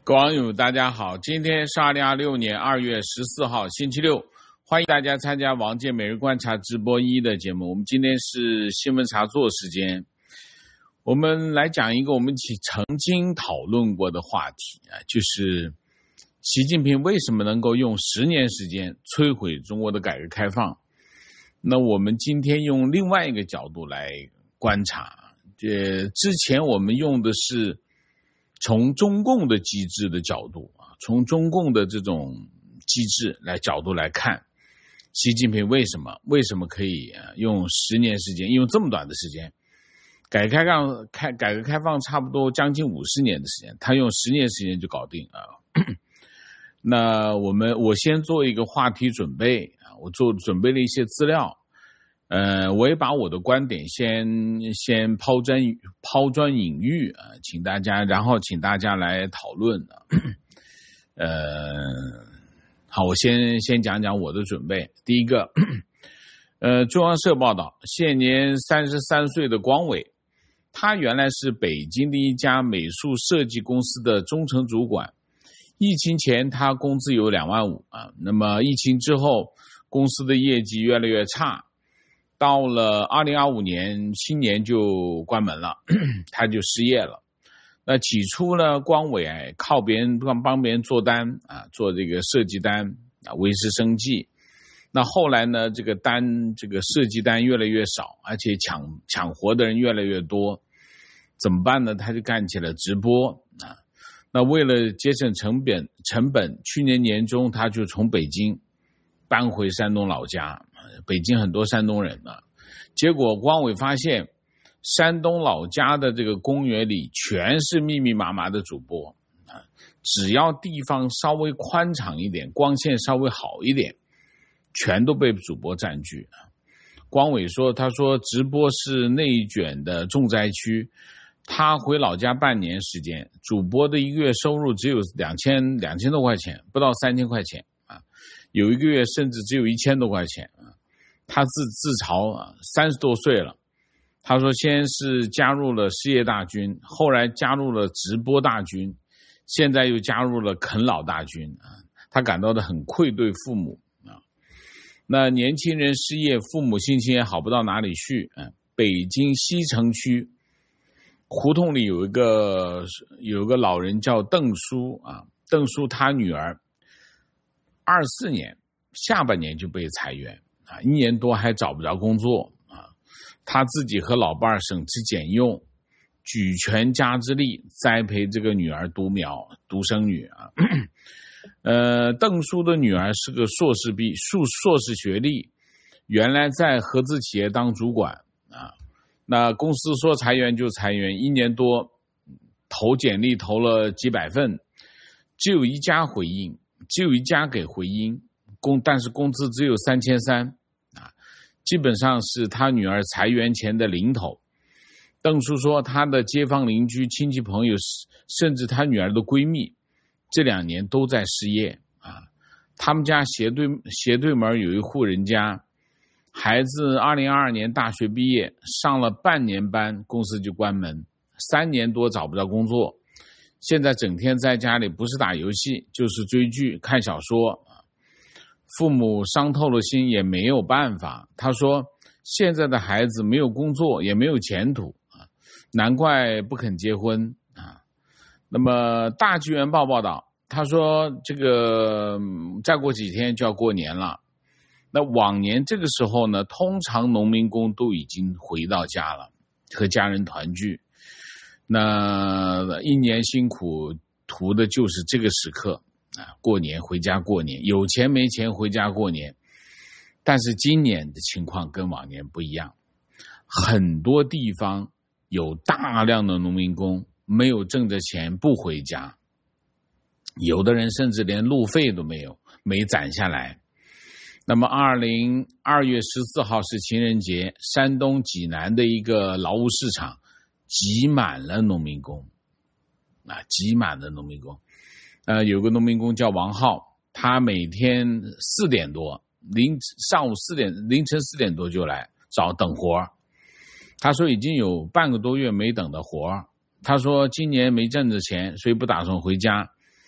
各位网友大家好，今天是2026年2月14号星期六，欢迎大家参加王健每日观察直播1的节目。我们今天是新闻茶座时间，我们来讲一个我们一起曾经讨论过的话题就是习近平为什么能够用10年时间摧毁中国的改革开放。那我们今天用另外一个角度来观察，之前我们用的是从中共的机制的角度从中共的这种机制角度来看，习近平为什么可以用10年时间，用这么短的时间，改革开放差不多将近50年的时间，他用10年时间就搞定那我先做一个话题准备我准备了一些资料，我也把我的观点先抛砖引玉请大家来讨论好，我先讲讲我的准备。第一个，中央社报道，现年33岁的光伟，他原来是北京的一家美术设计公司的中层主管。疫情前他工资有2万5那么疫情之后公司的业绩越来越差，到了2025年新年就关门了他就失业了。那起初呢，光伟靠帮别人做单做这个设计单维持生计。那后来呢，这个设计单越来越少，而且抢活的人越来越多，怎么办呢？他就干起了直播那为了节省成本，去年年中他就从北京搬回山东老家，北京很多山东人结果光伟发现山东老家的这个公园里全是密密麻麻的主播只要地方稍微宽敞一点，光线稍微好一点，全都被主播占据光伟说，他说直播是内卷的重灾区，他回老家半年时间，主播的一个月收入只有2000多块钱，不到3000块钱有一个月甚至只有1000多块钱他自嘲30多岁了，他说先是加入了失业大军，后来加入了直播大军，现在又加入了啃老大军他感到的很愧对父母那年轻人失业，父母心情也好不到哪里去北京西城区胡同里有一个老人叫邓叔邓叔他女儿24年下半年就被裁员1年多还找不着工作他自己和老伴省吃俭用，举全家之力栽培这个女儿独生女邓叔的女儿是个硕士学历，原来在合资企业当主管那公司说裁员就裁员，1年多投简历投了几百份，只有一家给回音，但是工资只有3300基本上是他女儿裁员前的零头。邓叔说，他的街坊邻居亲戚朋友甚至他女儿的闺蜜这2年都在失业他们家斜对门有一户人家，孩子2022年大学毕业，上了半年班公司就关门，3年多找不到工作，现在整天在家里不是打游戏就是追剧看小说，父母伤透了心也没有办法。他说现在的孩子没有工作也没有前途难怪不肯结婚那么大纪元报报道，他说这个再过几天就要过年了，那往年这个时候呢，通常农民工都已经回到家了，和家人团聚，那1年辛苦图的就是这个时刻过年回家过年，有钱没钱回家过年。但是今年的情况跟往年不一样，很多地方有大量的农民工没有挣着钱不回家，有的人甚至连路费都没攒下来。那么2月14号是情人节，山东济南的一个劳务市场挤满了农民工有个农民工叫王浩，他每天4点多上午凌晨4点多就来等活，他说已经有半个多月没等的活，他说今年没挣着钱，所以不打算回家，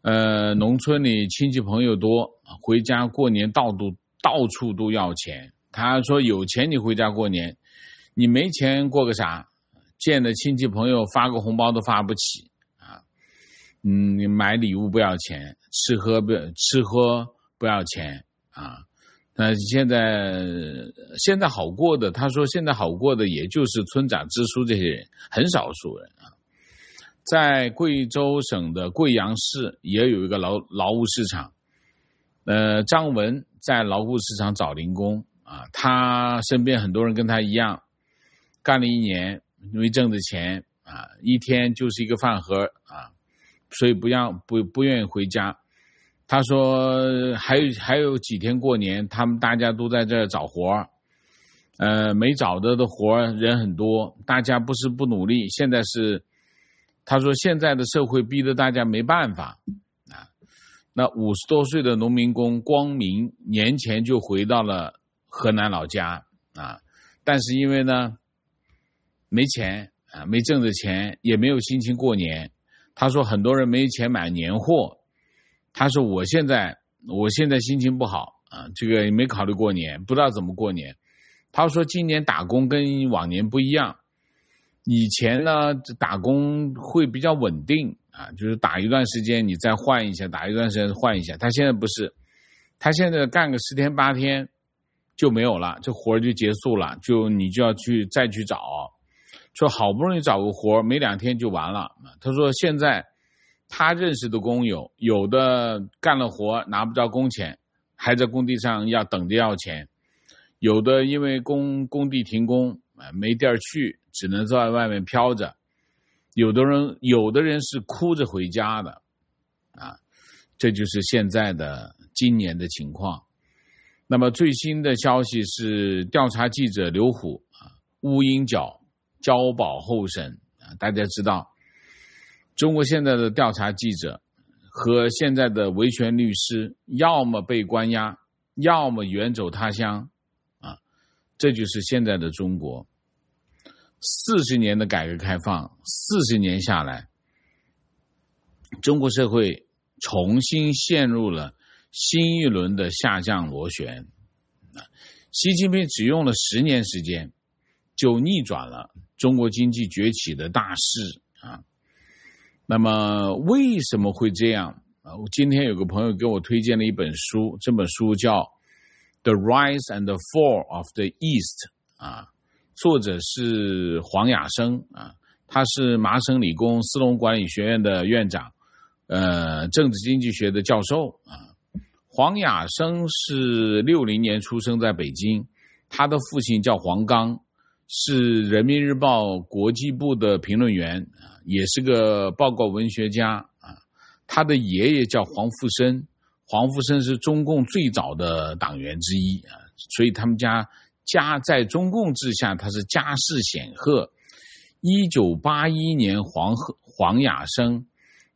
农村里亲戚朋友多，回家过年到处都要钱。他说有钱你回家过年，你没钱过个啥？见的亲戚朋友发个红包都发不起啊。你买礼物不要钱，吃喝不要钱啊。那现在好过的，他说现在好过的也就是村长支书这些人，很少数人啊。在贵州省的贵阳市也有一个劳务市场，张文在劳务市场找零工啊，他身边很多人跟他一样，干了1年没挣的钱啊，一天就是一个饭盒啊，所以不愿意回家。他说还有几天过年，他们大家都在这找活没找的活人很多，大家不是不努力，现在是他说现在的社会逼得大家没办法啊。那50多岁的农民工光明年前就回到了河南老家啊，但是因为呢没钱啊，没挣的钱，也没有心情过年。他说很多人没钱买年货。他说我现在心情不好啊，这个也没考虑过年，不知道怎么过年。他说今年打工跟往年不一样，以前呢打工会比较稳定啊，就是打一段时间你再换一下，打一段时间换一下。他现在不是，他现在干个10天8天就没有了，这活就结束了，你就要再去找。说好不容易找个活，没2天就完了。他说现在他认识的工友，有的干了活拿不着工钱，还在工地上等着要钱；有的因为工地停工，没地儿去，只能在外面飘着；有的人是哭着回家的，啊，这就是现在的今年的情况。那么最新的消息是，调查记者刘虎乌鹰角交保候审啊，大家知道。中国现在的调查记者和现在的维权律师，要么被关押，要么远走他乡啊，这就是现在的中国。40年的改革开放，40年下来，中国社会重新陷入了新一轮的下降螺旋。习近平只用了10年时间，就逆转了中国经济崛起的大势啊。那么为什么会这样？我今天有个朋友给我推荐了一本书，这本书叫《The Rise and the Fall of the East》啊，作者是黄雅生啊，他是麻省理工斯隆管理学院的院长，政治经济学的教授啊。黄雅生是60年出生在北京，他的父亲叫黄冈，是人民日报国际部的评论员，也是个报告文学家啊。他的爷爷叫黄富生，黄富生是中共最早的党员之一啊，所以他们家在中共治下他是家世显赫。1981年黄雅生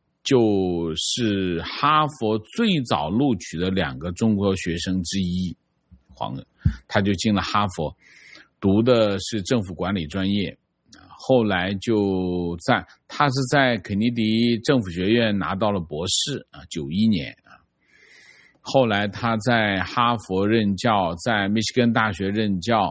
就是哈佛最早录取的2个中国学生之一，他就进了哈佛，读的是政府管理专业，后来他是在肯尼迪政府学院拿到了博士啊，91年啊。后来他在哈佛任教，在密歇根大学任教，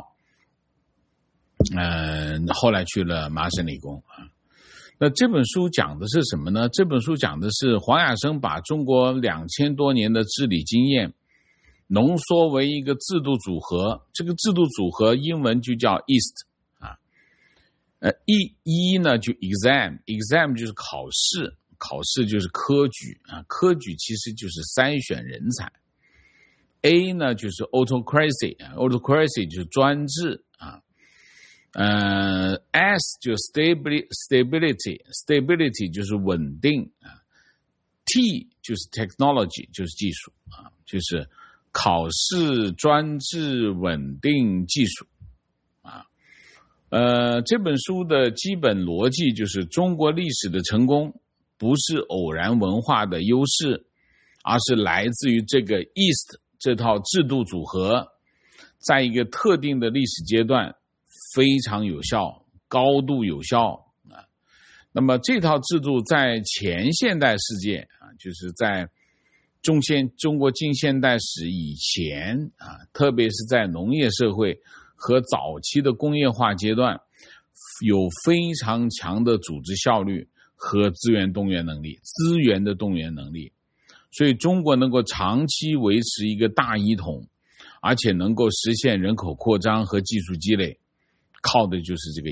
后来去了麻省理工啊。那这本书讲的是什么呢？这本书讲的是黄雅生把中国2000多年的治理经验浓缩为一个制度组合，这个制度组合英文就叫 EAST 啊。E 呢就 exam 就是考试就是科举啊，科举其实就是筛选人才。A 呢就是 autocracy 就是专制啊。S 就是 stability 就是稳定啊。T 就是 technology 就是技术啊，就是考试、专制、稳定、技术啊。这本书的基本逻辑就是中国历史的成功不是偶然文化的优势，而是来自于这个 EAST 这套制度组合，在一个特定的历史阶段非常有效，高度有效啊。那么这套制度在前现代世界啊， 就是在中国近现代史以前啊，特别是在农业社会和早期的工业化阶段，有非常强的组织效率和资源的动员能力，所以中国能够长期维持一个大一统，而且能够实现人口扩张和技术积累，靠的就是这个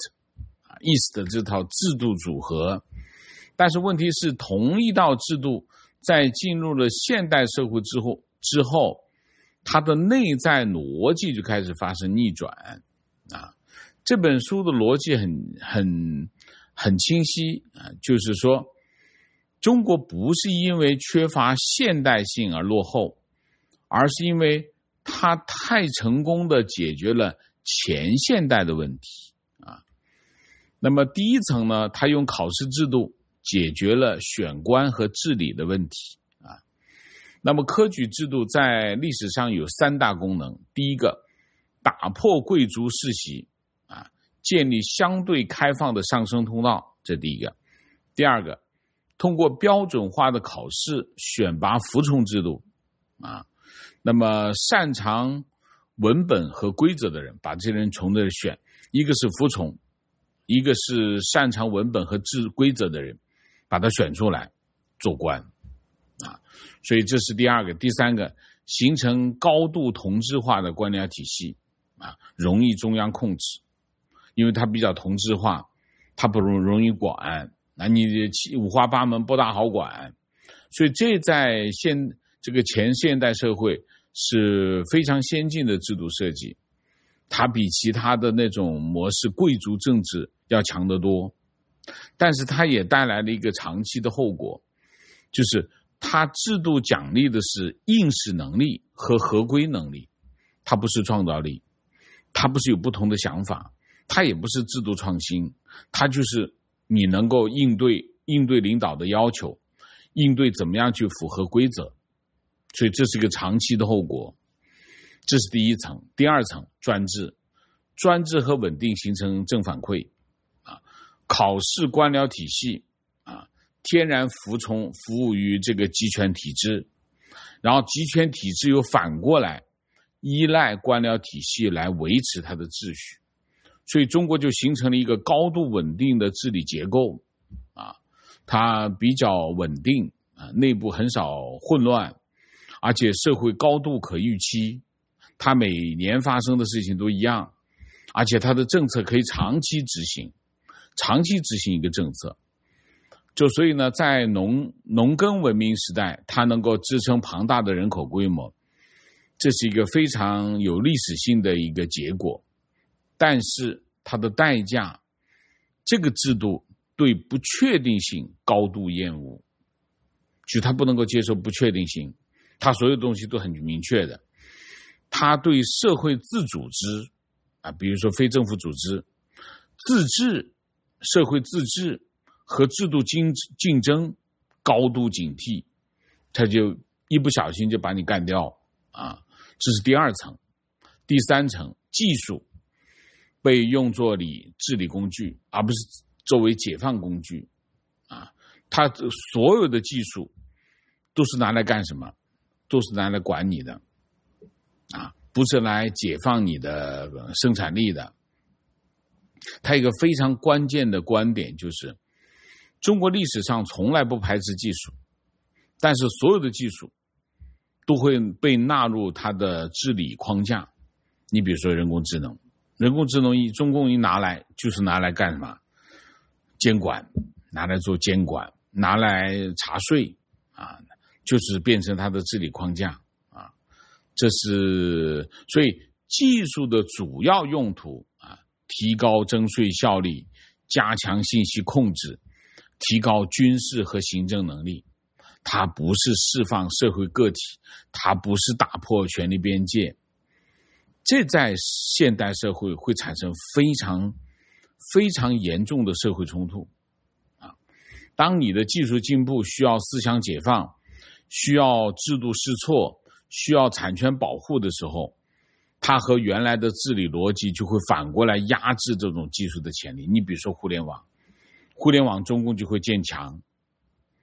East 的这套制度组合。但是问题是，同一道制度在进入了现代社会之后，它的内在逻辑就开始发生逆转啊。这本书的逻辑很清晰啊，就是说中国不是因为缺乏现代性而落后，而是因为它太成功地解决了前现代的问题啊。那么第一层呢，它用考试制度解决了选官和治理的问题啊。那么科举制度在历史上有3大功能，第一个，打破贵族世袭啊，建立相对开放的上升通道，这第一个。第二个，通过标准化的考试选拔服从制度啊，那么擅长文本和规则的人，把这些人从这里选，一个是服从，一个是擅长文本和规则的人，把他选出来做官啊。所以这是第二个。第三个，形成高度同质化的官僚体系啊，容易中央控制，因为它比较同质化，它不容易管，那你五花八门不大好管。所以这在这个前现代社会是非常先进的制度设计，它比其他的那种模式贵族政治要强得多。但是它也带来了一个长期的后果，就是它制度奖励的是应试能力和合规能力，它不是创造力，它不是有不同的想法，它也不是制度创新，它就是你能够应对领导的要求，应对怎么样去符合规则。所以这是一个长期的后果。这是第一层。第二层，专制和稳定形成正反馈啊，考试官僚体系啊，天然服务于这个集权体制，然后集权体制又反过来依赖官僚体系来维持它的秩序，所以中国就形成了一个高度稳定的治理结构啊，它比较稳定啊，内部很少混乱，而且社会高度可预期，它每年发生的事情都一样，而且它的政策可以长期执行一个政策。就所以呢，在农耕文明时代，它能够支撑庞大的人口规模，这是一个非常有历史性的一个结果。但是它的代价，这个制度对不确定性高度厌恶，就它不能够接受不确定性，它所有东西都很明确的。它对社会自组织啊，比如说非政府组织自治、社会自治和制度竞争高度警惕，它就一不小心就把你干掉啊。这是第二层。第三层，技术被用作治理工具，而不是作为解放工具啊。它所有的技术都是拿来干什么？都是拿来管你的啊，不是来解放你的生产力的。它一个非常关键的观点就是，中国历史上从来不排斥技术，但是所有的技术都会被纳入它的治理框架。你比如说人工智能中共一拿来就是拿来干什么？监管，拿来做监管，拿来查税啊，就是变成它的治理框架啊。这是所以技术的主要用途啊，提高征税效率，加强信息控制，提高军事和行政能力。它不是释放社会个体，它不是打破权力边界。这在现代社会会产生非常非常严重的社会冲突啊！当你的技术进步需要思想解放，需要制度试错，需要产权保护的时候，它和原来的治理逻辑就会反过来压制这种技术的潜力。你比如说互联网中共就会建墙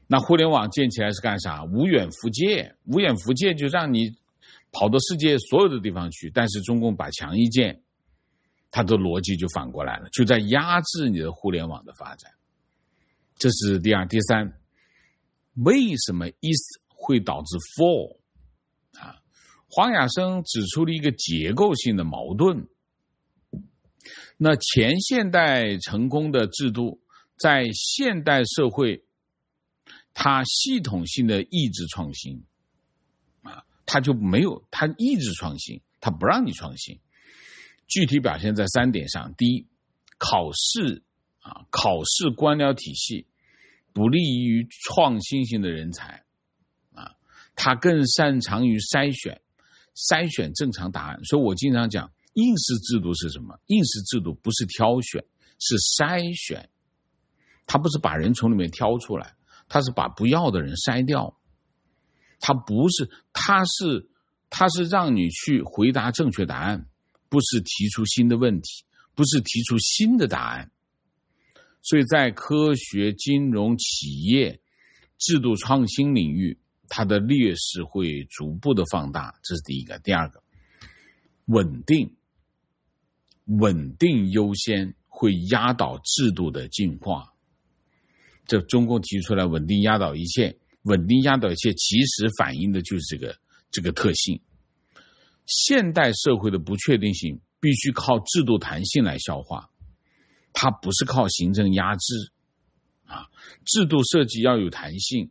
那互联网建起来是干啥？无远弗届，无远弗届就让你跑到世界所有的地方去。但是中共把墙一建，它的逻辑就反过来了，就在压制你的互联网的发展。这是第二。第三，为什么 East 会导致 Fall？ 黄雅生指出了一个结构性的矛盾。那前现代成功的制度，在现代社会，它系统性的抑制创新，它就没有，它抑制创新，它不让你创新。具体表现在3点上。第一，考试官僚体系不利于创新性的人才，它更擅长于筛选正常答案。所以我经常讲，应试制度是什么？应试制度不是挑选，是筛选。它不是把人从里面挑出来，它是把不要的人筛掉。它是让你去回答正确答案，不是提出新的问题，不是提出新的答案。所以在科学、金融、企业、制度创新领域，它的劣势会逐步的放大，这是第一个。第二个，稳定优先会压倒制度的进化。这中共提出来稳定压倒一切，其实反映的就是这个特性。现代社会的不确定性必须靠制度弹性来消化，它不是靠行政压制。制度设计要有弹性，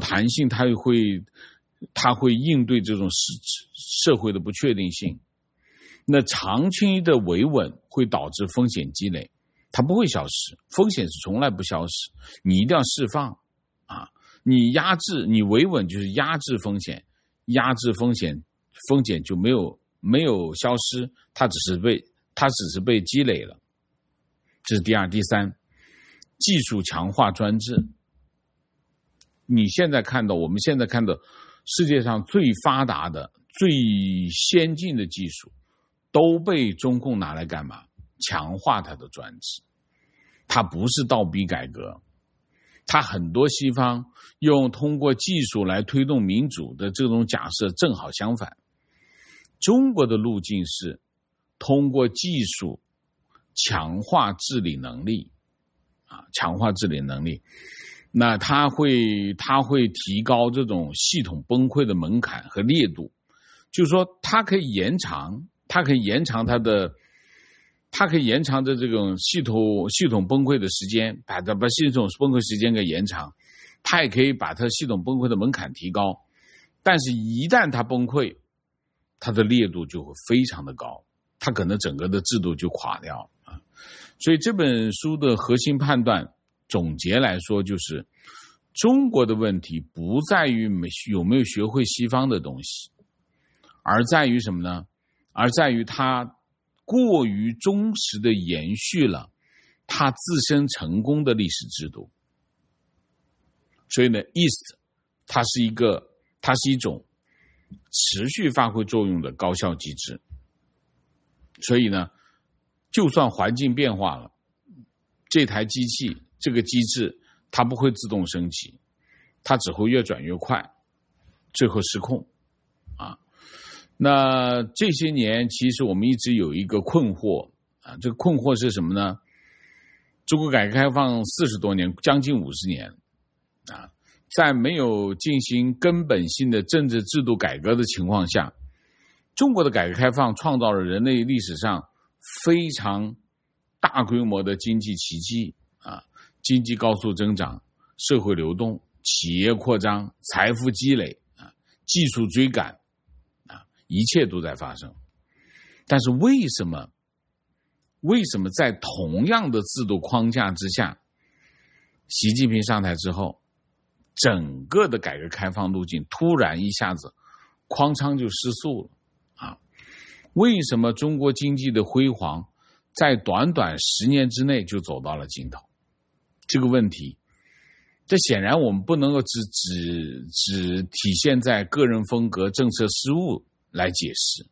它会应对这种社会的不确定性。那长期的维稳会导致风险积累，它不会消失，风险是从来不消失，你一定要释放你压制，你维稳就是压制风险，风险就没有消失，它只是被积累了。这是第二。第三，技术强化专制。我们现在看到世界上最发达的、最先进的技术都被中共拿来干嘛？强化它的专制。它不是倒逼改革，它很多西方通过技术来推动民主的这种假设正好相反。中国的路径是通过技术强化治理能力，那它会提高这种系统崩溃的门槛和烈度，就是说它可以延长它可以延长的这种系统崩溃的时间，把系统崩溃时间给延长，它也可以把它系统崩溃的门槛提高，但是一旦它崩溃，它的烈度就会非常的高，它可能整个的制度就垮掉。所以这本书的核心判断总结来说，就是中国的问题不在于有没有学会西方的东西，而在于什么呢？而在于它过于忠实的延续了它自身成功的历史制度。所以呢 ，East 它是一种持续发挥作用的高效机制。所以呢，就算环境变化了，这台机器这个机制它不会自动升级，它只会越转越快，最后失控。那这些年其实我们一直有一个困惑这个困惑是什么呢？中国改革开放40多年，将近50年在没有进行根本性的政治制度改革的情况下，中国的改革开放创造了人类历史上非常大规模的经济奇迹经济高速增长，社会流动，企业扩张，财富积累技术追赶一切都在发生。但是为什么在同样的制度框架之下，习近平上台之后，整个的改革开放路径突然一下子哐当就失速了为什么中国经济的辉煌在短短10年之内就走到了尽头？这个问题，这显然我们不能够只体现在个人风格、政策失误来解释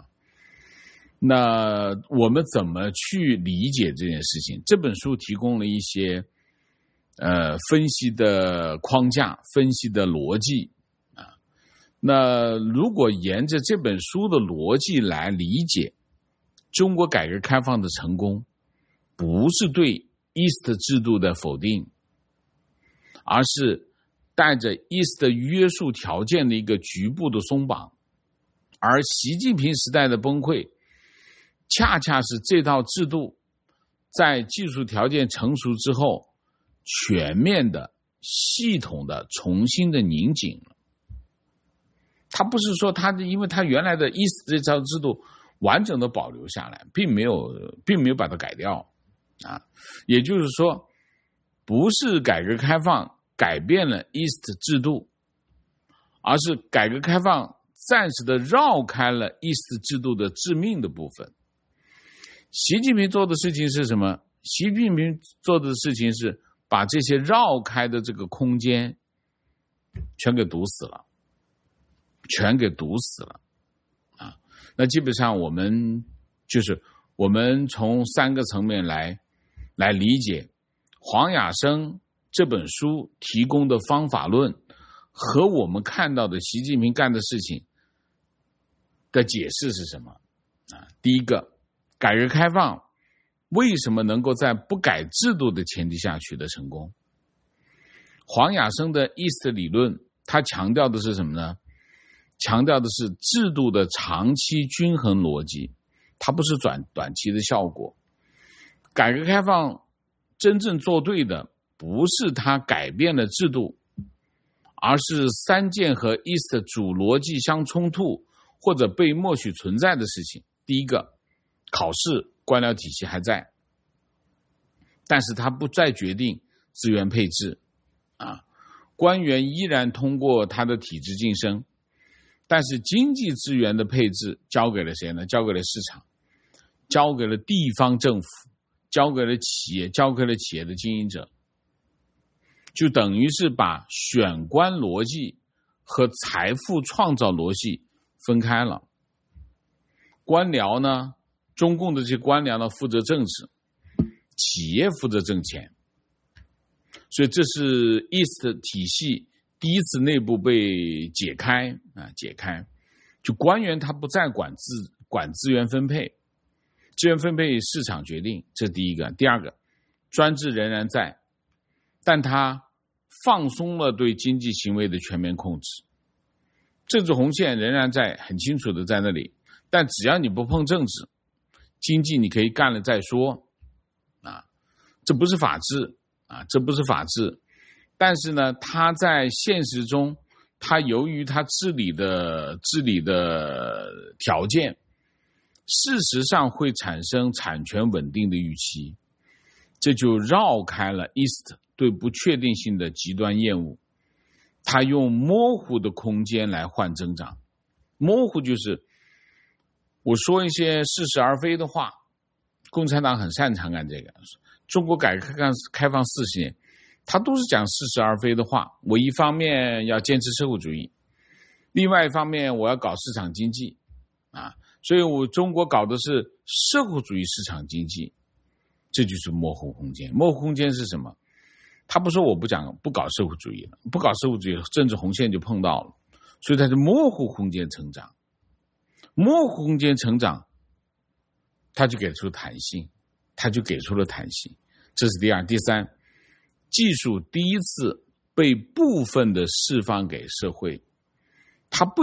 那我们怎么去理解这件事情？这本书提供了一些分析的框架、分析的逻辑啊。那如果沿着这本书的逻辑来理解中国改革开放的成功，不是对 East 制度的否定，而是带着 East 约束条件的一个局部的松绑。而习近平时代的崩溃，恰恰是这套制度在技术条件成熟之后，全面的、系统的、重新的拧紧了。他不是说因为他原来的 East 这套制度完整的保留下来，并没有把它改掉啊。也就是说，不是改革开放改变了 East 制度，而是改革开放暂时的绕开了 East 制度的致命的部分。习近平做的事情是什么？习近平做的事情是把这些绕开的这个空间全给堵死了啊！那基本上我们从3个层面来理解黄雅生这本书提供的方法论和我们看到的习近平干的事情的解释是什么啊？第一个，改革开放为什么能够在不改制度的前提下取得成功？黄雅生的 East 理论，他强调的是什么呢？强调的是制度的长期均衡逻辑，它不是短期的效果。改革开放真正做对的，不是它改变了制度，而是3件和 East 主逻辑相冲突或者被默许存在的事情。第一个，考试官僚体系还在，但是它不再决定资源配置啊，官员依然通过他的体制晋升，但是经济资源的配置交给了谁呢？交给了市场，交给了地方政府，交给了企业，交给了企业的经营者，就等于是把选官逻辑和财富创造逻辑分开了。官僚呢，中共的这些官僚呢负责政治，企业负责挣钱，所以这是 East 体系第一次内部被解开，就官员他不再管资源分配，资源分配市场决定，这是第一个。第二个，专制仍然在，但他放松了对经济行为的全面控制，政治红线仍然在，很清楚的在那里，但只要你不碰政治，经济你可以干了再说啊，这不是法治啊，这不是法治。但是呢，他在现实中，他由于他治理的条件，事实上会产生产权稳定的预期，这就绕开了 East 对不确定性的极端厌恶。他用模糊的空间来换增长，模糊就是我说一些似是而非的话，共产党很擅长干这个。中国改革开放40年，他都是讲似是而非的话。我一方面要坚持社会主义，另外一方面我要搞市场经济啊，所以我中国搞的是社会主义市场经济，这就是模糊空间。模糊空间是什么？他不说我不搞社会主义了，不搞社会主义，政治红线就碰到了，所以它是模糊空间成长。模糊空间成长，它就给出弹性，这是第二。第三，技术第一次被部分的释放给社会，它不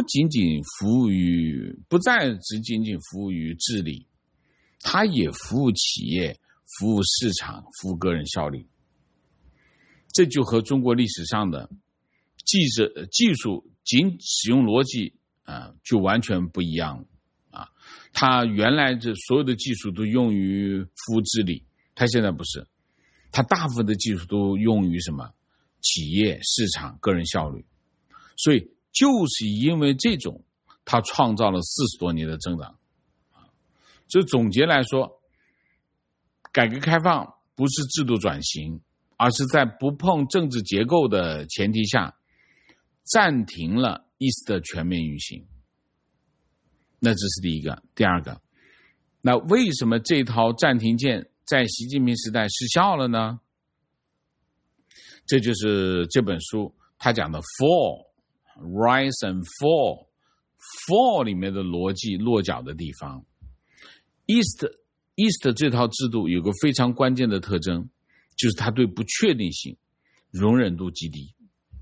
再只仅仅服务于治理，它也服务企业，服务市场，服务个人效率。这就和中国历史上的技术仅使用逻辑就完全不一样了啊！它原来这所有的技术都用于服务治理，它现在不是，它大部分的技术都用于什么？企业、市场、个人效率。所以就是因为这种，它创造了40多年的增长。所以总结来说，改革开放不是制度转型，而是在不碰政治结构的前提下，暂停了 East 的全面运行。那这是第一个。第二个，那为什么这套暂停键在习近平时代失效了呢？ 这就是这本书他讲的 Rise and Fall 里面的逻辑落脚的地方。East 这套制度有个非常关键的特征，就是它对不确定性容忍度极低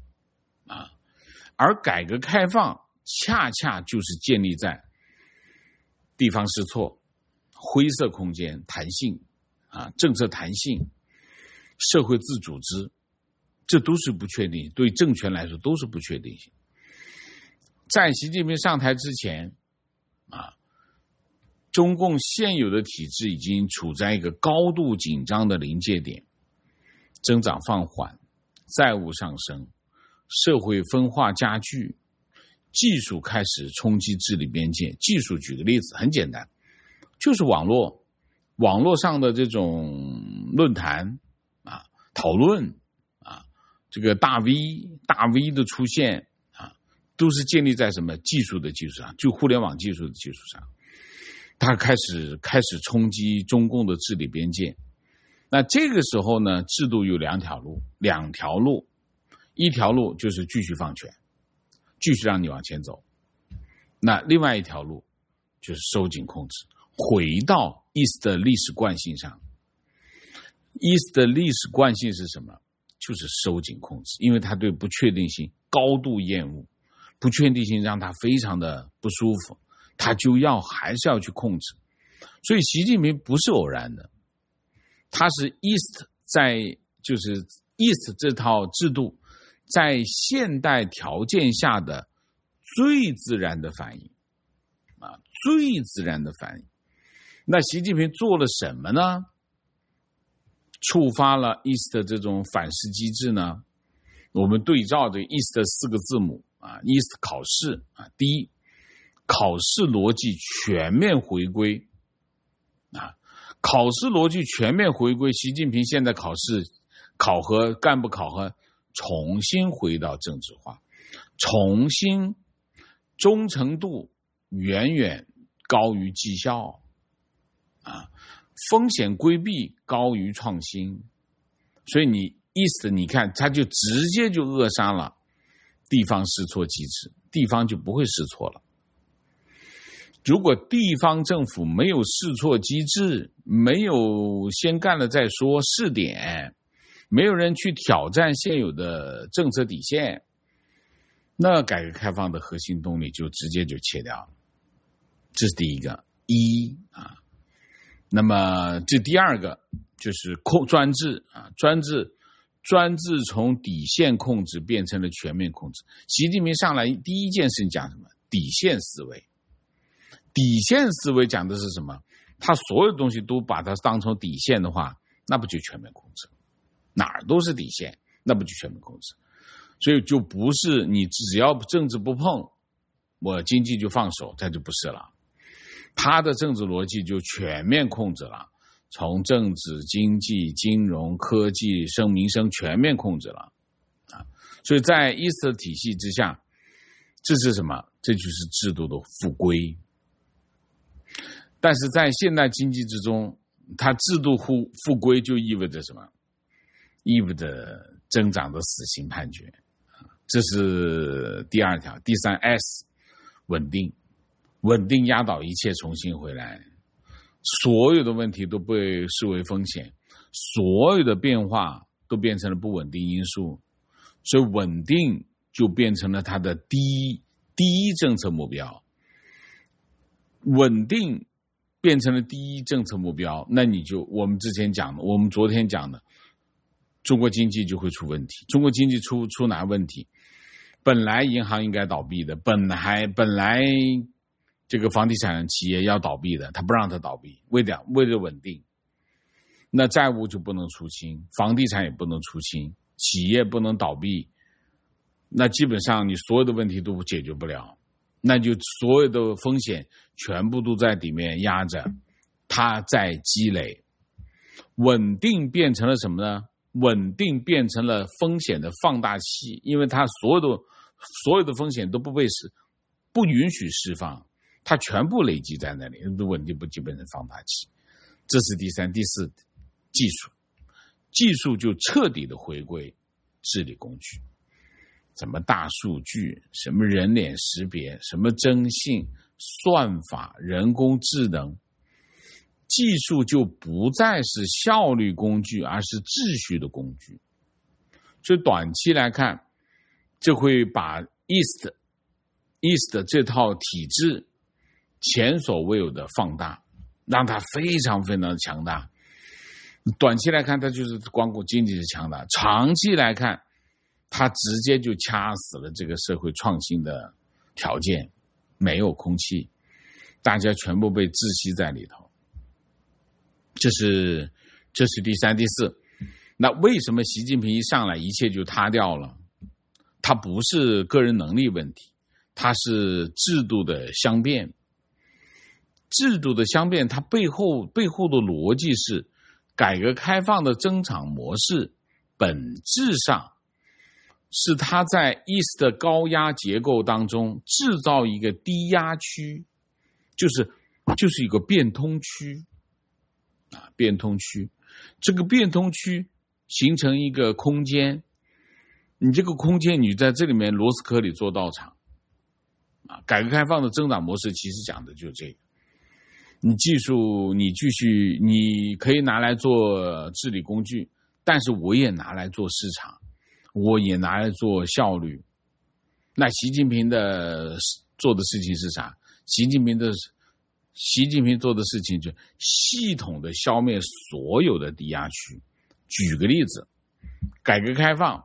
而改革开放恰恰就是建立在地方试错、灰色空间、弹性政策弹性、社会自组织，这都是不确定，对政权来说都是不确定性。在习近平上台之前中共现有的体制已经处在一个高度紧张的临界点，增长放缓，债务上升，社会分化加剧，技术开始冲击治理边界。技术举个例子很简单，就是网络上的这种论坛讨论这个大 V 的出现都是建立在什么技术的基础上，就互联网技术的基础上。它开始冲击中共的治理边界。那这个时候呢，制度有两条路，一条路就是继续放权，继续让你往前走。那另外一条路就是收紧控制，回到 East 的历史惯性上。East 的历史惯性是什么？就是收紧控制，因为他对不确定性高度厌恶，不确定性让他非常的不舒服，他就还是要去控制。所以习近平不是偶然的，他是 East 这套制度在现代条件下的最自然的反应最自然的反应。那习近平做了什么呢？触发了 East 的这种反噬机制呢？我们对照这 East 的4个字母East 考试第一，考试逻辑全面回归考试逻辑全面回归。习近平现在考试考核干部考核重新回到政治化，重新忠诚度远远高于绩效风险规避高于创新。所以你 East 你看它就直接就扼杀了地方试错机制，地方就不会试错了。如果地方政府没有试错机制，没有先干了再说试点，没有人去挑战现有的政策底线，那改革开放的核心动力就直接就切掉了。这是第一个那么这第二个就是专制专制从底线控制变成了全面控制。习近平上来第一件事情讲什么？底线思维。底线思维讲的是什么？他所有东西都把它当成底线的话，那不就全面控制？哪儿都是底线，那不就全面控制？所以就不是你只要政治不碰，我经济就放手，这就不是了。他的政治逻辑就全面控制了，从政治、经济、金融、科技、民生全面控制了所以在 East 的体系之下，这是什么？这就是制度的复归。但是在现代经济之中，它制度复归就意味着什么？意味着增长的死刑判决。这是第二条。第三 S 稳定，稳定压倒一切，重新回来。所有的问题都被视为风险，所有的变化都变成了不稳定因素，所以稳定就变成了它的第一政策目标。稳定变成了第一政策目标，那你就我们昨天讲的，中国经济就会出问题。中国经济出哪问题？本来银行应该倒闭的，本来这个房地产企业要倒闭的，他不让它倒闭，为了稳定，那债务就不能出清，房地产也不能出清，企业不能倒闭，那基本上你所有的问题都解决不了，那就所有的风险全部都在里面压着，它在积累。稳定变成了什么呢？稳定变成了风险的放大器，因为它所有的风险都不允许释放，它全部累积在那里，稳定不基本成放大器。这是第三。第四，技术就彻底的回归治理工具，什么大数据，什么人脸识别，什么征信、算法、人工智能，技术就不再是效率工具，而是秩序的工具。所以短期来看，这会把 East 这套体制前所未有的放大，让它非常非常的强大。短期来看，它就是光顾经济是强大，长期来看，它直接就掐死了这个社会创新的条件，没有空气，大家全部被窒息在里头。这是第三、第四。那为什么习近平一上来一切就塌掉了？它不是个人能力问题，它是制度的相变。制度的相变，它背后的逻辑是，改革开放的增长模式本质上是它在 East 的高压结构当中制造一个低压区，就是一个变通区啊，变通区。这个变通区形成一个空间，你这个空间你在这里面螺丝壳里做道场啊。改革开放的增长模式其实讲的就是这个。你技术你继续，你可以拿来做治理工具，但是我也拿来做市场，我也拿来做效率。那习近平做的事情是啥？习近平做的事情就系统的消灭所有的低压区。举个例子，改革开放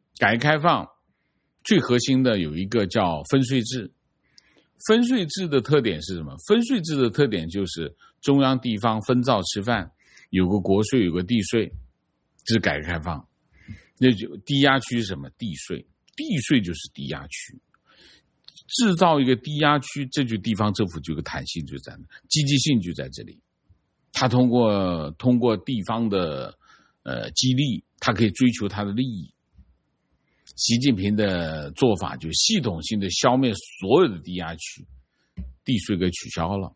最核心的有一个叫分税制。分税制的特点是什么？分税制的特点就是中央地方分灶吃饭，有个国税，有个地税，这是改革开放。那就低压区是什么？地税就是低压区。制造一个低压区，这就地方政府就有个弹性就在那，积极性就在这里。他通过地方的激励，他可以追求他的利益。习近平的做法就系统性的消灭所有的低压区，地税给取消了。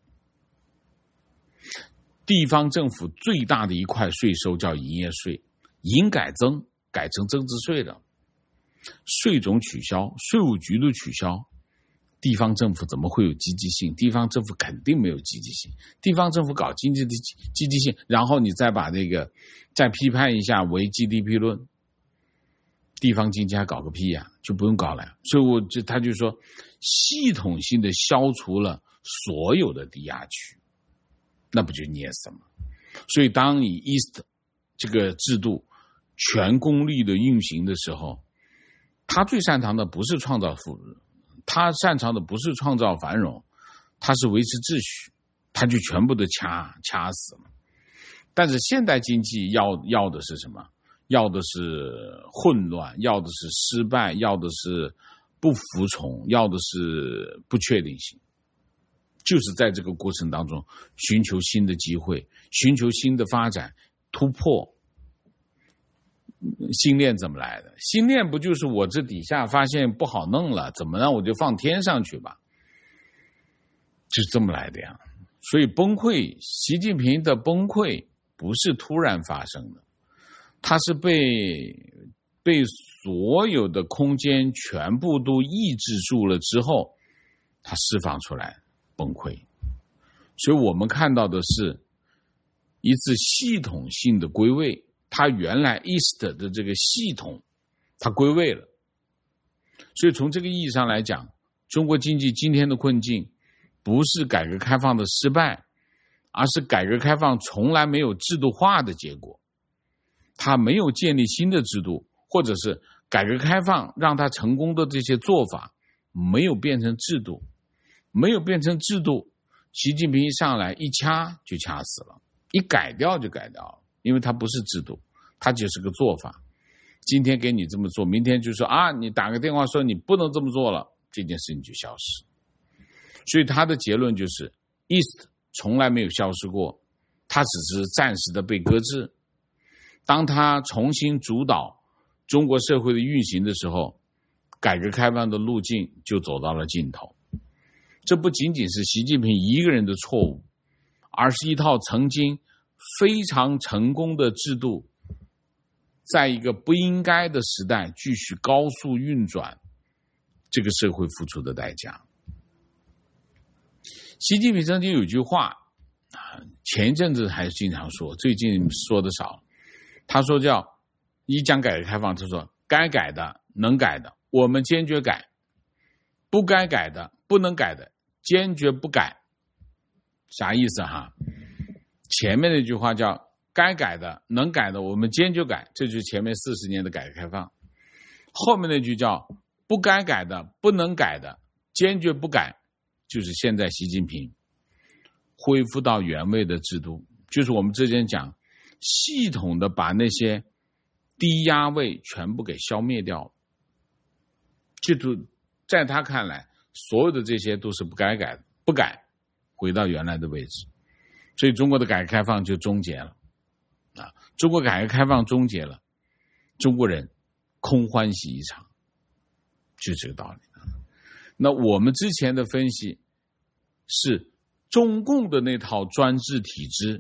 地方政府最大的一块税收叫营业税，营改增改成增值税了，税种取消，税务局都取消。地方政府怎么会有积极性？地方政府肯定没有积极性。地方政府搞经济的积极性，然后你再把再批判一下唯 GDP 论，地方经济还搞个屁呀，就不用搞了。所以他就说系统性的消除了所有的低压区，那不就捏死吗？所以当你 East 这个制度全功率的运行的时候，他最擅长的不是创造富裕，他擅长的不是创造繁荣，他是维持秩序，他就全部都掐死了。但是现代经济要的是什么？要的是混乱，要的是失败，要的是不服从，要的是不确定性。就是在这个过程当中寻求新的机会，寻求新的发展突破。星链怎么来的？星链不就是我这底下发现不好弄了，怎么样我就放天上去吧，就是这么来的呀。所以崩溃，习近平的崩溃不是突然发生的，他是被所有的空间全部都抑制住了之后，他释放出来崩溃。所以我们看到的是一次系统性的归位，他原来 East 的这个系统他归位了。所以从这个意义上来讲，中国经济今天的困境不是改革开放的失败，而是改革开放从来没有制度化的结果。他没有建立新的制度，或者是改革开放让他成功的这些做法没有变成制度，习近平一上来一掐就掐死了，一改掉就改掉了，因为它不是制度，它就是个做法。今天给你这么做，明天就说啊，你打个电话说你不能这么做了，这件事情就消失。所以他的结论就是 East 从来没有消失过，它只是暂时的被搁置。当他重新主导中国社会的运行的时候，改革开放的路径就走到了尽头。这不仅仅是习近平一个人的错误，而是一套曾经非常成功的制度在一个不应该的时代继续高速运转，这个社会付出的代价。习近平曾经有句话，前一阵子还经常说，最近说的少。他说一讲改革开放，他说该改的能改的我们坚决改，不该改的不能改的坚决不改。啥意思哈？前面那句话叫该改的能改的我们坚决改，这就是前面40年的改革开放。后面那句叫不该改的不能改的坚决不改，就是现在习近平恢复到原位的制度，就是我们之前讲系统的把那些低压位全部给消灭掉。就在他看来，所有的这些都是不该改的，不改回到原来的位置，所以中国的改革开放就终结了。中国改革开放终结了，中国人空欢喜一场，就这个道理。那我们之前的分析是中共的那套专制体制，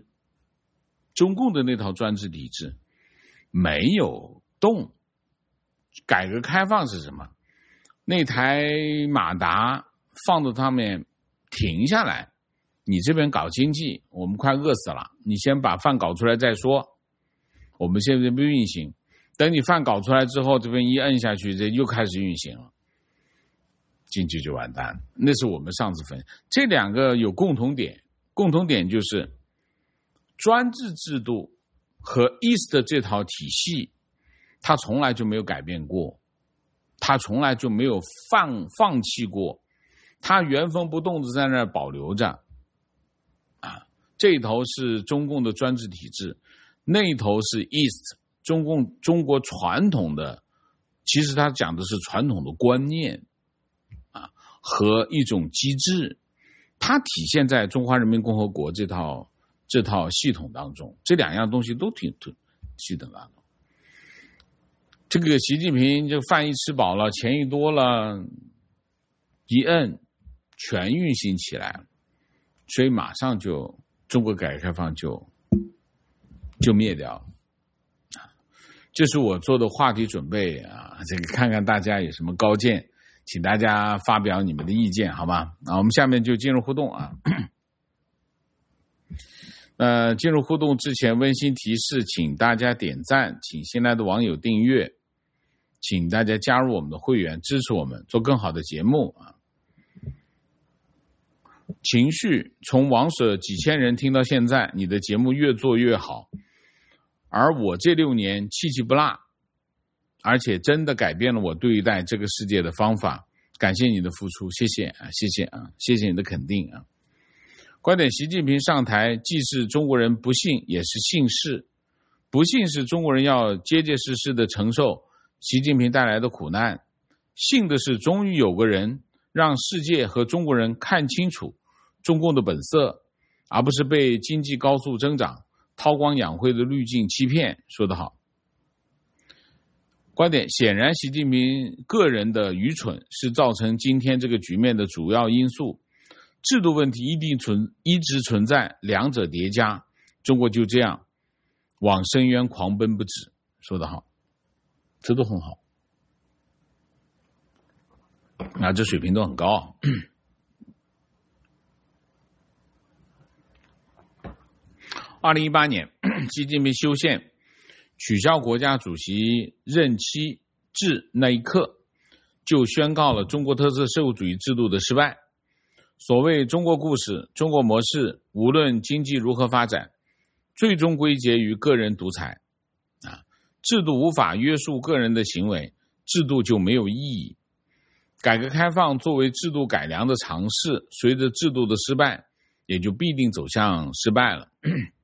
没有动。改革开放是什么？那台马达放到上面停下来，你这边搞经济，我们快饿死了，你先把饭搞出来再说。我们现在不运行，等你饭搞出来之后，这边一摁下去，这又开始运行了，经济就完蛋了。那是我们上次分析，这两个有共同点就是专制制度和 East 的这套体系，它从来就没有改变过，它从来就没有放弃过，它原封不动的在那儿保留着。这一头是中共的专制体制，那一头是 East 中国传统的，其实它讲的是传统的观念和一种机制，它体现在中华人民共和国这套系统当中，这两样东西都挺系统当中。这个习近平就饭一吃饱了，钱一多了，一摁全运行起来了，所以马上就中国改革开放就灭掉了。这是我做的话题准备这个看看大家有什么高见，请大家发表你们的意见，好吧？我们下面就进入互动进入互动之前温馨提示，请大家点赞，请新来的网友订阅，请大家加入我们的会员，支持我们做更好的节目情绪从王舍几千人听到现在，你的节目越做越好，而我这6年气气不辣，而且真的改变了我对待这个世界的方法，感谢你的付出，谢谢谢谢你的肯定观点：习近平上台既是中国人不幸，也是幸事。不幸是中国人要结结实实的承受习近平带来的苦难，幸的是终于有个人让世界和中国人看清楚中共的本色，而不是被经济高速增长韬光养晦的滤镜欺骗。说得好。观点：显然习近平个人的愚蠢是造成今天这个局面的主要因素，制度问题一直存在，两者叠加，中国就这样往深渊狂奔不止。说得好，这都很好这水平都很高2018年习近平修宪取消国家主席任期制那一刻，就宣告了中国特色社会主义制度的失败。所谓中国故事、中国模式，无论经济如何发展，最终归结于个人独裁制度无法约束个人的行为，制度就没有意义。改革开放作为制度改良的尝试，随着制度的失败，也就必定走向失败了。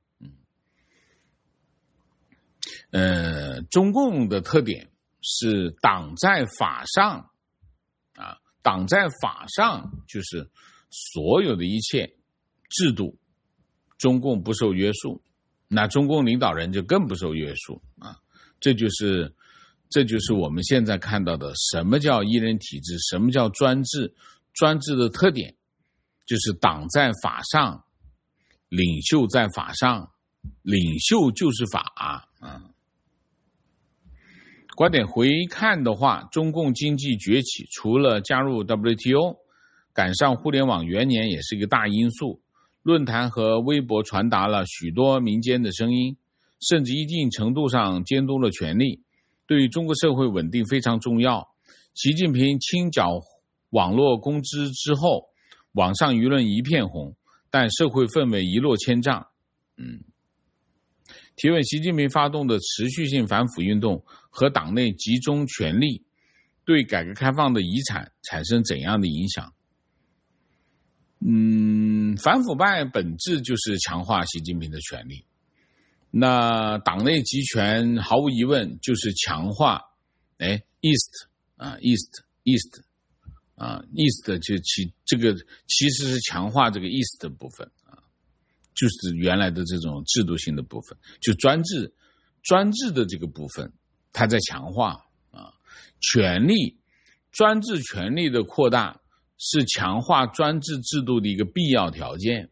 中共的特点是党在法上党在法上就是所有的一切制度中共不受约束，那中共领导人就更不受约束这就是我们现在看到的什么叫一人体制，什么叫专制。专制的特点就是党在法上，领袖在法上，领袖就是法观点回看的话，中共经济崛起除了加入 WTO 赶上互联网元年也是一个大因素，论坛和微博传达了许多民间的声音，甚至一定程度上监督了权力，对于中国社会稳定非常重要。习近平清剿网络公知之后，网上舆论一片红，但社会氛围一落千丈。提问：习近平发动的持续性反腐运动和党内集中权力对改革开放的遗产产生怎样的影响？反腐败本质就是强化习近平的权力，那党内集权毫无疑问就是强化East 就这个其实是强化这个 East 的部分就是原来的这种制度性的部分，就专制的这个部分它在强化专制权力的扩大是强化专制制度的一个必要条件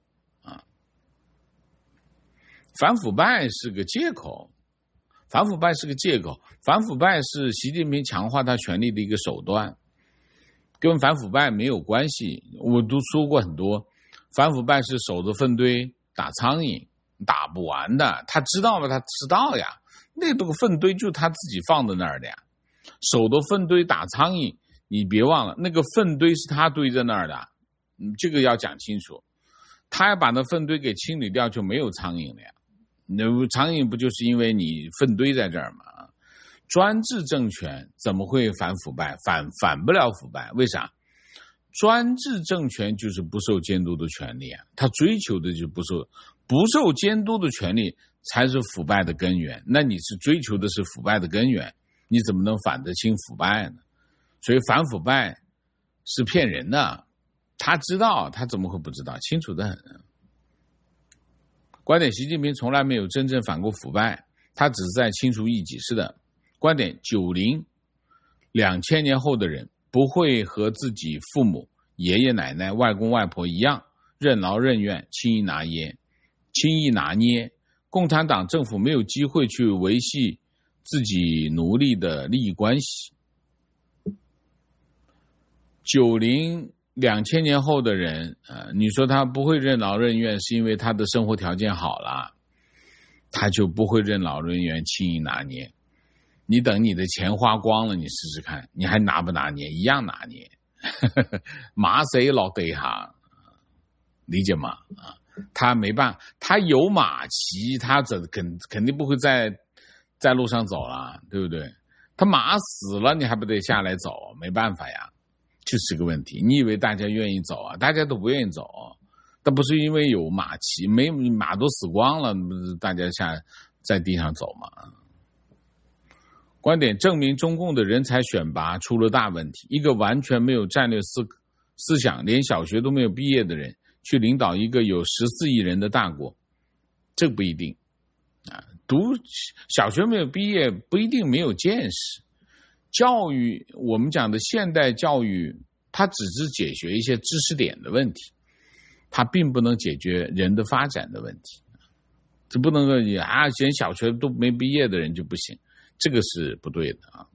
反腐败是个借口，反腐败是习近平强化他权力的一个手段，跟反腐败没有关系。我都说过很多，反腐败是守着粪堆打苍蝇，打不完的。他知道吗？他知道呀，那个粪堆就他自己放在那儿的呀。守着粪堆打苍蝇，你别忘了，那个粪堆是他堆在那儿的，这个要讲清楚。他要把那粪堆给清理掉，就没有苍蝇了呀。那苍蝇不就是因为你粪堆在这儿吗？专制政权怎么会反腐败？反不了腐败，为啥？专制政权就是不受监督的权利啊，他追求的就是不受监督的权利才是腐败的根源。那你是追求的是腐败的根源，你怎么能反得清腐败呢？所以反腐败是骗人的，他知道，他怎么会不知道？清楚得很。观点：习近平从来没有真正反过腐败，他只是在清除异己。是的。观点：90、2000年后的人不会和自己父母、爷爷奶奶、外公外婆一样任劳任怨、轻易拿捏。共产党政府没有机会去维系自己奴隶的利益关系。90、2000年后的人，你说他不会任劳任怨，是因为他的生活条件好了，他就不会任劳任怨、轻易拿捏。你等你的钱花光了，你试试看，你还拿不拿捏？一样拿捏。马谁老对哈，理解吗？他没办法，他有马骑，他肯定不会在路上走了，对不对？他马死了，你还不得下来走？没办法呀，就是个问题。你以为大家愿意走啊？大家都不愿意走，但不是因为有马骑，马都死光了，大家在地上走嘛。观点：证明中共的人才选拔出了大问题。一个完全没有战略思想，连小学都没有毕业的人去领导一个有14亿人的大国，这不一定读小学没有毕业不一定没有见识。教育，我们讲的现代教育，它只是解决一些知识点的问题，它并不能解决人的发展的问题。这不能够连小学都没毕业的人就不行，这个是不对的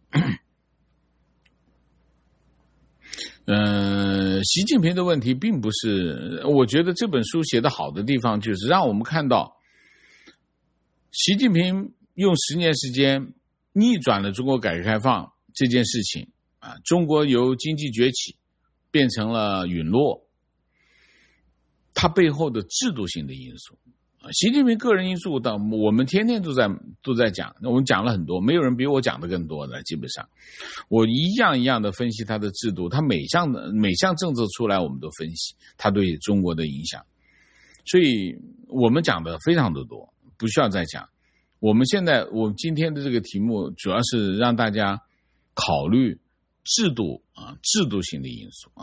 习近平的问题并不是，我觉得这本书写得好的地方就是让我们看到习近平用10年时间逆转了中国改革开放这件事情中国由经济崛起变成了陨落，它背后的制度性的因素。习近平个人因素的，我们天天都在讲，我们讲了很多，没有人比我讲的更多的，基本上我一样一样的分析他的制度，他每项政策出来我们都分析他对中国的影响，所以我们讲的非常的多，不需要再讲。我们今天的这个题目主要是让大家考虑制度性的因素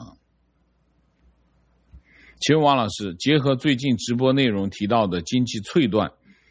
请问王老师，结合最近直播内容提到的经济脆断，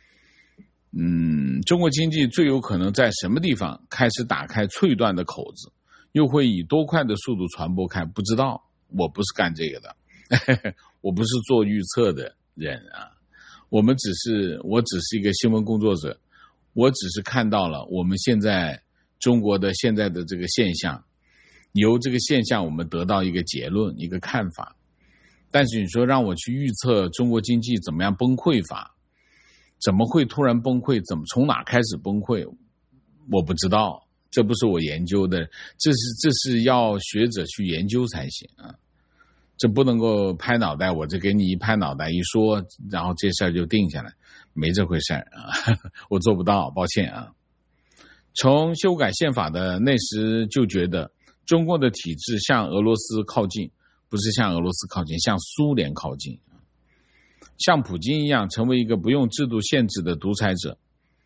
中国经济最有可能在什么地方开始打开脆断的口子，又会以多快的速度传播开？不知道，我不是干这个的我不是做预测的人我只是一个新闻工作者，我只是看到了我们现在中国的现在的这个现象，由这个现象我们得到一个结论，一个看法。但是你说让我去预测中国经济怎么样崩溃法，怎么会突然崩溃，从哪开始崩溃，我不知道，这不是我研究的，这是要学者去研究才行啊。这不能够拍脑袋，我这给你一拍脑袋一说，然后这事儿就定下来，没这回事儿啊，我做不到，抱歉啊。从修改宪法的那时就觉得中国的体制向俄罗斯靠近，不是向俄罗斯靠近，向苏联靠近，像普京一样成为一个不用制度限制的独裁者。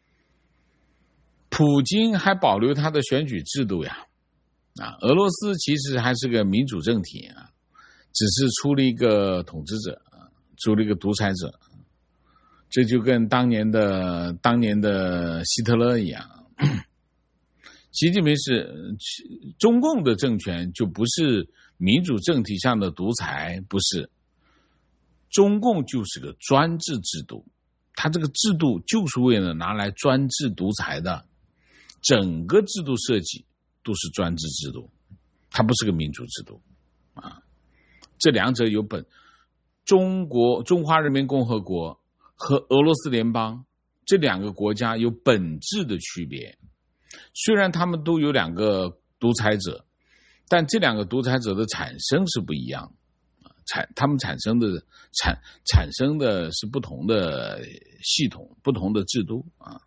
普京还保留他的选举制度呀，俄罗斯其实还是个民主政体啊，只是出了一个统治者，出了一个独裁者，这就跟当年的希特勒一样。习近平是中共的政权，就不是民主政体上的独裁，不是。中共就是个专制制度，它这个制度就是为了拿来专制独裁的，整个制度设计都是专制制度，它不是个民主制度啊。这两者有中华人民共和国和俄罗斯联邦这两个国家有本质的区别。虽然他们都有两个独裁者，但这两个独裁者的产生是不一样，他们产生的是不同的系统，不同的制度啊。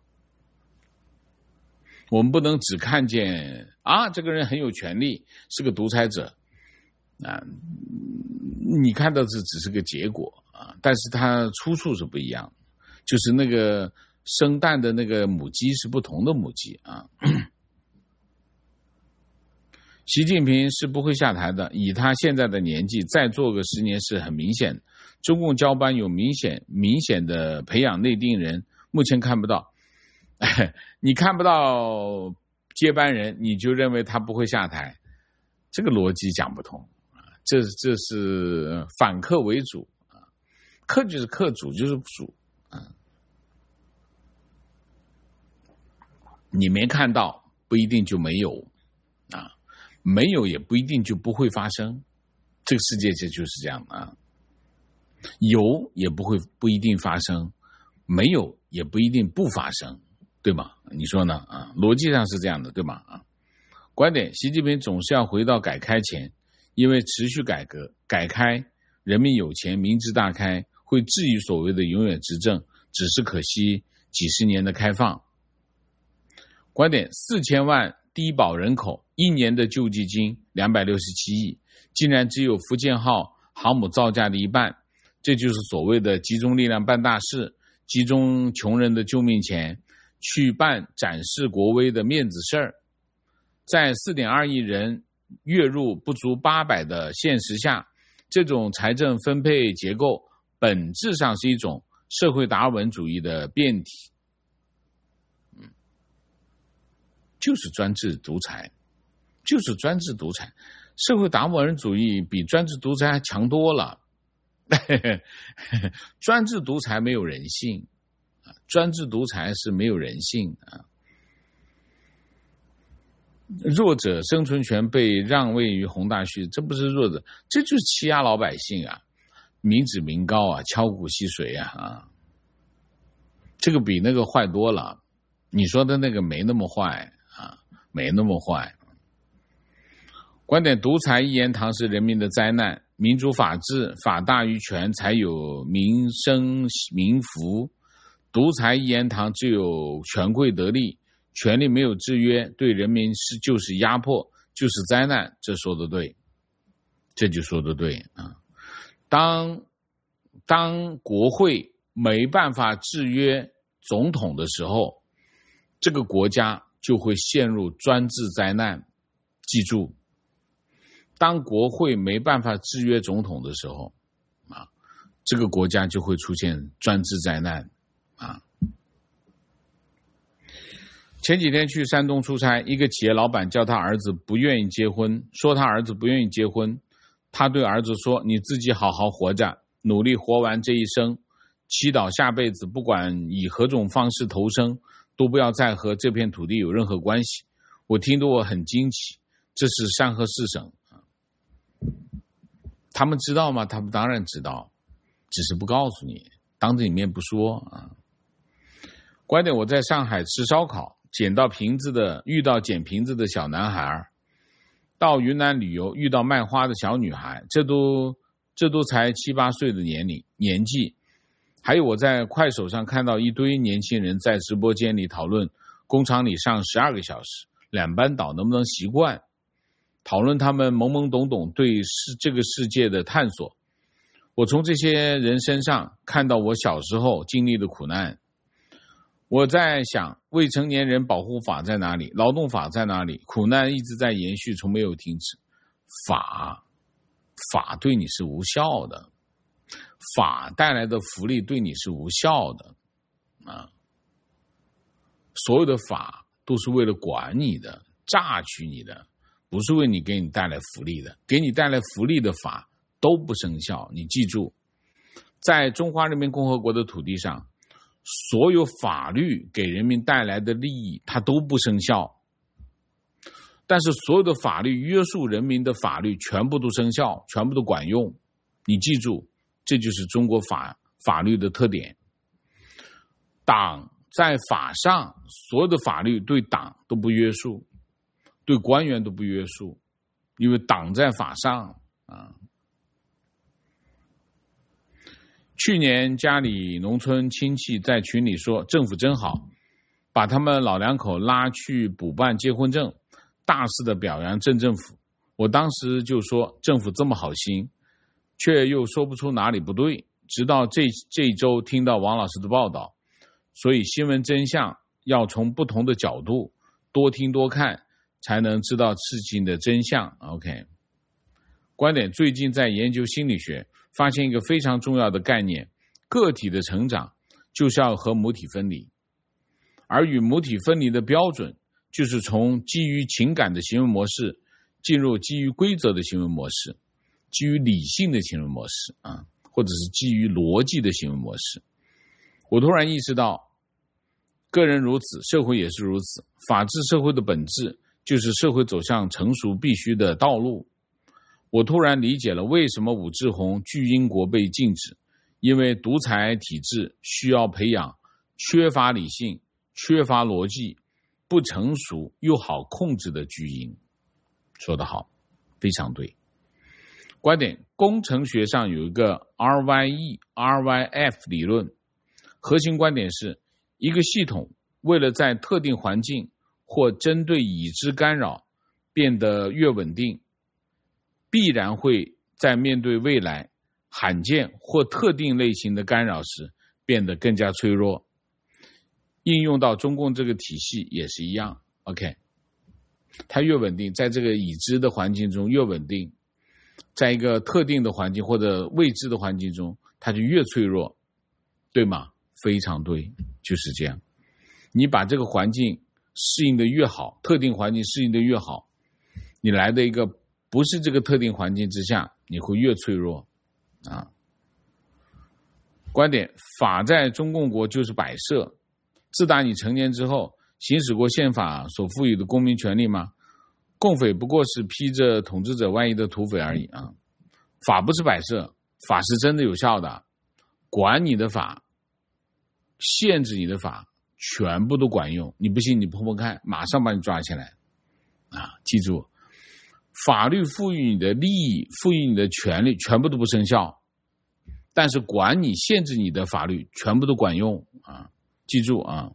我们不能只看见这个人很有权利，是个独裁者啊，你看到这只是个结果啊，但是它出处是不一样，就是那个生蛋的那个母鸡是不同的母鸡啊。习近平是不会下台的，以他现在的年纪，再做个10年是很明显的。中共交班有明显的培养内定人，目前看不到。你看不到接班人，你就认为他不会下台，这个逻辑讲不通。这是反客为主，客就是客，主就是主。你没看到不一定就没有啊，没有也不一定就不会发生，这个世界就是这样啊。有也不一定发生，没有也不一定不发生，对吗？你说呢？逻辑上是这样的，对吗？观点：习近平总是要回到改开前，因为持续改革、改开，人民有钱，民智大开，会质疑所谓的永远执政，只是可惜几十年的开放。观点：4000万低保人口，1年的救济金267亿，竟然只有福建号航母造价的一半，这就是所谓的集中力量办大事，集中穷人的救命钱，去办展示国威的面子事儿。在4.2亿人月入不足800的现实下，这种财政分配结构本质上是一种社会达尔文主义的变体。就是专制独裁，就是专制独裁。社会达尔文主义比专制独裁还强多了。专制独裁没有人性，专制独裁是没有人性啊。弱者生存权被让位于宏大叙事，这不是弱者，这就是欺压老百姓啊，民脂民膏啊，敲骨吸髓啊，这个比那个坏多了。你说的那个没那么坏。没那么坏。观点：独裁一言堂是人民的灾难，民主法治，法大于权，才有民生民福。独裁一言堂只有权贵得利，权力没有制约，对人民就是压迫，就是灾难。这说的对，这就说的对啊。当国会没办法制约总统的时候，这个国家就会陷入专制灾难。记住，当国会没办法制约总统的时候，这个国家就会出现专制灾难。前几天去山东出差，一个企业老板叫他儿子不愿意结婚，说他儿子不愿意结婚，他对儿子说：“你自己好好活着，努力活完这一生，祈祷下辈子不管以何种方式投生，都不要再和这片土地有任何关系。 我听得我很惊奇，这是山河四省。他们知道吗？他们当然知道，只是不告诉你，当着你面不说啊。观点，我在上海吃烧烤，遇到捡瓶子的小男孩，到云南旅游遇到卖花的小女孩，这都才7、8岁的年纪。还有我在快手上看到一堆年轻人在直播间里讨论工厂里上12个小时2班倒能不能习惯，讨论他们懵懵懂懂对这个世界的探索。我从这些人身上看到我小时候经历的苦难。我在想，未成年人保护法在哪里？劳动法在哪里？苦难一直在延续，从没有停止。法对你是无效的，法带来的福利对你是无效的啊！所有的法都是为了管你的，榨取你的，不是为你给你带来福利的。给你带来福利的法都不生效。你记住，在中华人民共和国的土地上，所有法律给人民带来的利益它都不生效，但是所有的法律约束人民的法律全部都生效，全部都管用。你记住，这就是中国法律的特点。党在法上，所有的法律对党都不约束，对官员都不约束，因为党在法上啊。去年家里农村亲戚在群里说政府真好，把他们老两口拉去补办结婚证，大肆的表扬镇政府。我当时就说政府这么好心，却又说不出哪里不对。直到这一周听到王老师的报道，所以新闻真相要从不同的角度多听多看，才能知道事情的真相。 OK， 观点，最近在研究心理学，发现一个非常重要的概念，个体的成长就是要和母体分离，而与母体分离的标准就是从基于情感的行为模式进入基于规则的行为模式，基于理性的行为模式啊，或者是基于逻辑的行为模式。我突然意识到，个人如此，社会也是如此。法治社会的本质就是社会走向成熟必须的道路。我突然理解了为什么武志红巨婴国被禁止，因为独裁体制需要培养缺乏理性、缺乏逻辑、不成熟又好控制的巨婴。说得好，非常对。观点，工程学上有一个 RYF 理论，核心观点是，一个系统为了在特定环境或针对已知干扰变得越稳定，必然会在面对未来罕见或特定类型的干扰时变得更加脆弱。应用到中共这个体系也是一样。 OK， 它越稳定，在这个已知的环境中越稳定，在一个特定的环境或者未知的环境中它就越脆弱，对吗？非常对，就是这样。你把这个环境适应的越好，特定环境适应的越好，你来的一个不是这个特定环境之下，你会越脆弱啊。观点，法在中共国就是摆设。自打你成年之后，行使过宪法所赋予的公民权利吗？共匪不过是披着统治者外衣的土匪而已啊！法不是摆设，法是真的有效的，管你的法，限制你的法，全部都管用。你不信你碰碰看，马上把你抓起来啊！记住，法律赋予你的利益、赋予你的权利全部都不生效，但是管你、限制你的法律全部都管用啊！记住啊！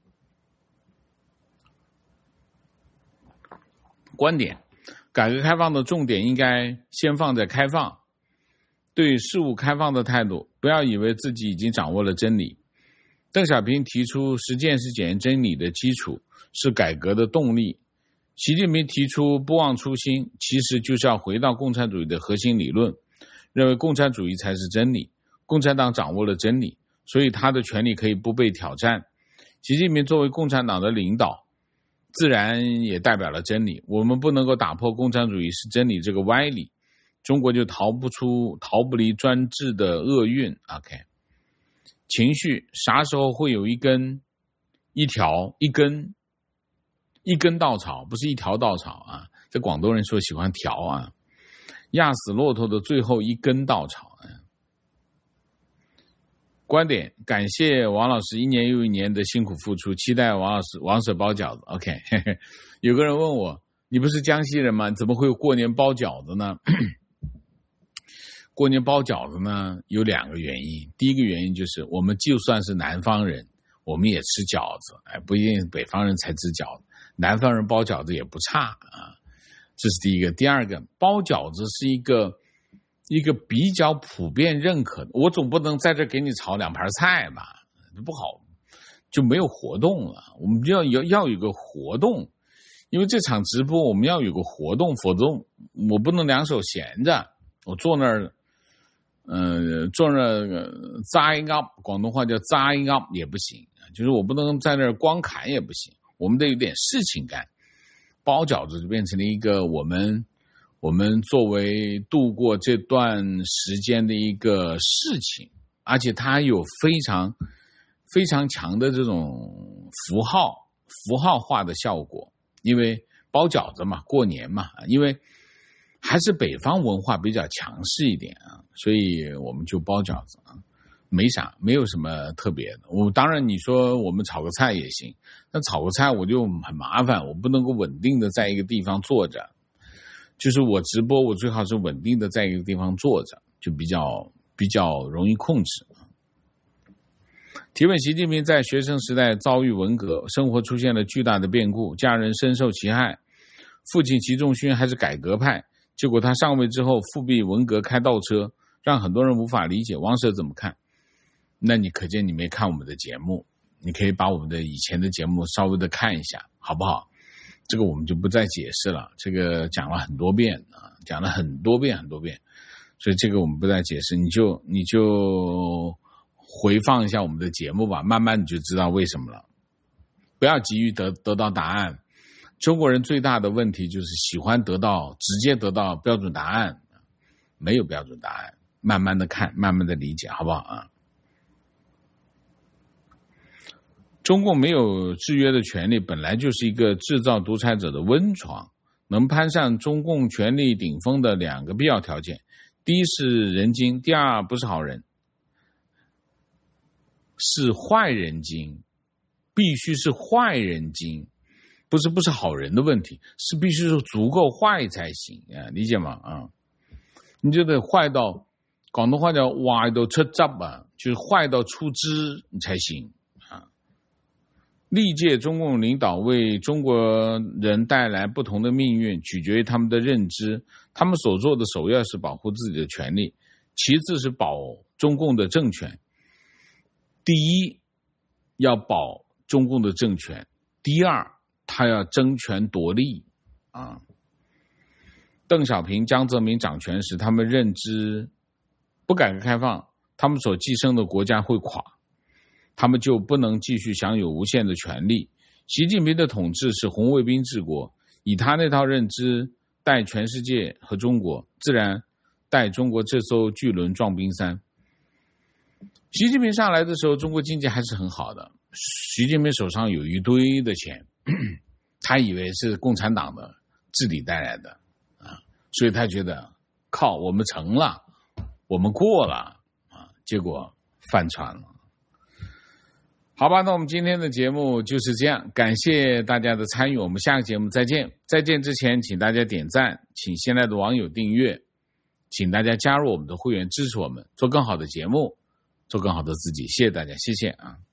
观点，改革开放的重点应该先放在开放，对事物开放的态度，不要以为自己已经掌握了真理。邓小平提出实践是检验真理的基础，是改革的动力。习近平提出不忘初心，其实就是要回到共产主义的核心理论，认为共产主义才是真理，共产党掌握了真理，所以他的权利可以不被挑战。习近平作为共产党的领导，自然也代表了真理。我们不能够打破共产主义是真理这个歪理，中国就逃不离专制的厄运。 OK， 情绪啥时候会有一根一根稻草，不是一条稻草啊。这广东人说喜欢条啊，压死骆驼的最后一根稻草。观点，感谢王老师一年又一年的辛苦付出，期待王婶包饺子。OK， 有个人问我，你不是江西人吗？怎么会过年包饺子呢？过年包饺子呢，有2个原因。第一个原因就是我们就算是南方人，我们也吃饺子，不一定北方人才吃饺子，南方人包饺子也不差啊。这是第一个。第二个，包饺子是一个比较普遍认可的，我总不能在这给你炒2盘菜吧，不好，就没有活动了。我们就要有个活动，因为这场直播我们要有个活动，否则我不能2手闲着，我坐那儿扎一噏，广东话叫扎一噏也不行，就是我不能在那儿光侃也不行，我们得有点事情干。包饺子就变成了一个我们作为度过这段时间的一个事情，而且它有非常非常强的这种符号化的效果。因为包饺子嘛，过年嘛，因为还是北方文化比较强势一点啊，所以我们就包饺子啊，没有什么特别的。当然你说我们炒个菜也行，那炒个菜我就很麻烦，我不能够稳定的在一个地方坐着。就是我直播，我最好是稳定的在一个地方坐着，就比较容易控制。提问：习近平在学生时代遭遇文革，生活出现了巨大的变故，家人深受其害，父亲习仲勋还是改革派，结果他上位之后复辟文革开倒车，让很多人无法理解。王舍怎么看？那你可见你没看我们的节目，你可以把我们的以前的节目稍微的看一下，好不好？这个我们就不再解释了，这个讲了很多遍啊，讲了很多遍，所以这个我们不再解释，你就回放一下我们的节目吧，慢慢你就知道为什么了。不要急于得到答案，中国人最大的问题就是喜欢直接得到标准答案，没有标准答案，慢慢的看，慢慢的理解，好不好啊？中共没有制约的权利，本来就是一个制造独裁者的温床。能攀上中共权力顶峰的2个必要条件：第一是人精，第二不是好人，是坏人精，必须是坏人精，不是好人的问题，是必须是足够坏才行啊，理解吗？啊，你就得坏到，广东话叫坏到出汁啊，就是坏到出汁才行。历届中共领导为中国人带来不同的命运，取决于他们的认知。他们所做的首要是保护自己的权利，其次是保中共的政权。第一，要保中共的政权；第二，他要争权夺利啊。邓小平、江泽民掌权时，他们认知不改革开放，他们所寄生的国家会垮，他们就不能继续享有无限的权利。习近平的统治是红卫兵治国，以他那套认知带全世界和中国，自然带中国这艘巨轮撞冰山。习近平上来的时候，中国经济还是很好的，习近平手上有一堆的钱，他以为是共产党的治理带来的啊，所以他觉得靠我们成了，我们过了啊，结果翻船了。好吧，那我们今天的节目就是这样，感谢大家的参与，我们下个节目再见。再见之前，请大家点赞，请现在的网友订阅，请大家加入我们的会员，支持我们做更好的节目，做更好的自己。谢谢大家，谢谢啊。